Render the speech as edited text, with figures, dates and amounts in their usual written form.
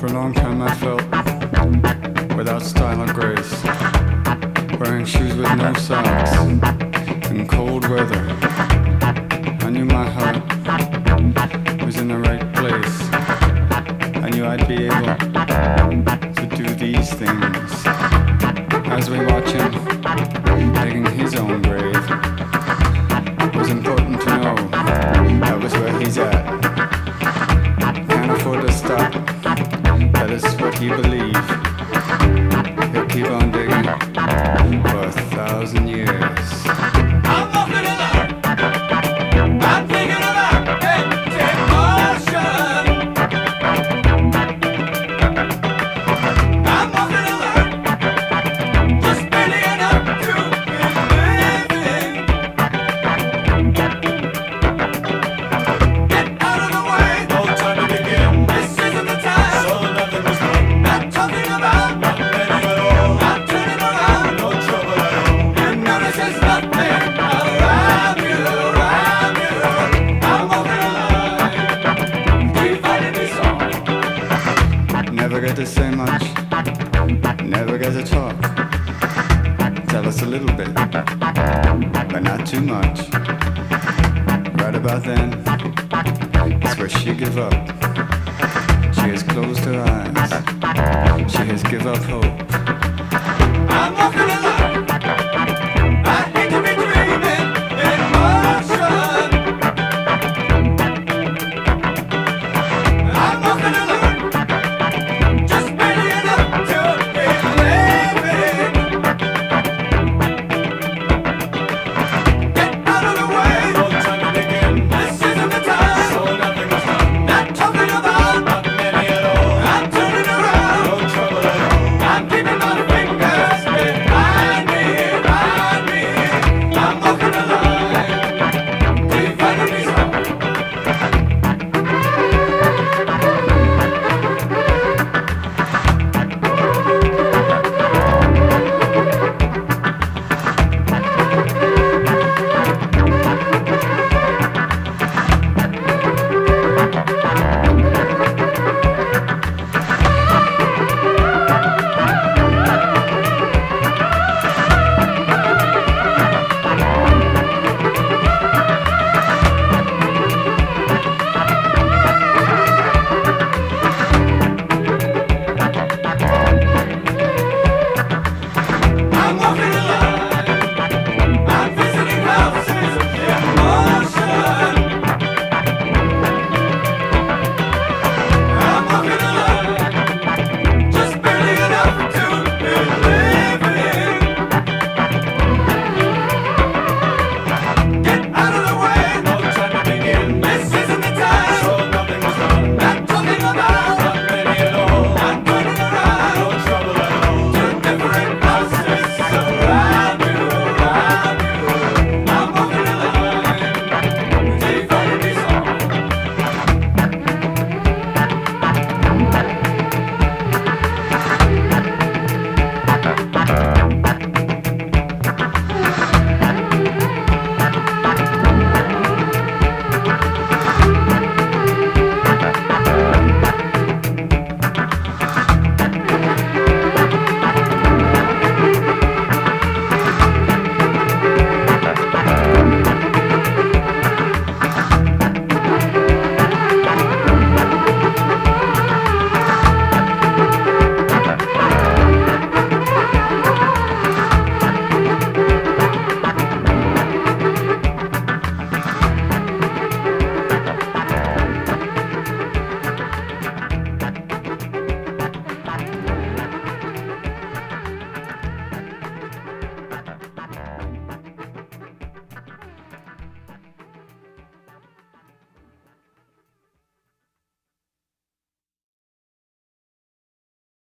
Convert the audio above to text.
For a long time I felt without style or grace, wearing shoes with no socks in cold weather. I knew my heart was in the right place. I knew I'd be able to do these things. As we watch him digging his own grave, it was important to know that was where he's at. Can't afford to stop, that is what he believed. He'll keep on digging for 1,000 years. I'm walking along, I'm thinking about emotion. I'm walking along, just barely enough to be living. Get out of the way, no time to begin. This isn't the time, so nothing was done. Not talking about, not letting it all, not turning around, no trouble at all. You notice there's nothing around you, around you. I'm walking alive, keep fighting me so. Never get to say much, never get to talk. Tell us a little bit, but not too much. Right about then, it's where she give up. She has closed her eyes, she has give up hope. I'm walking alive.